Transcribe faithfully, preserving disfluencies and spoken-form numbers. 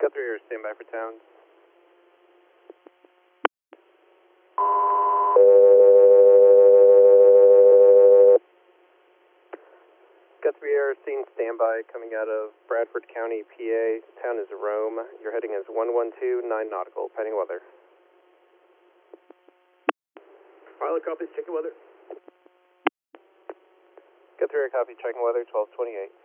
Guthrie, you're standby for towns. Guthrie Air, scene standby coming out of Bradford County, P A. Town is Rome. Your heading is one one two nine nautical, pending weather. Pilot copies, checking weather. Guthrie Air, copy, checking weather, twelve twenty-eight.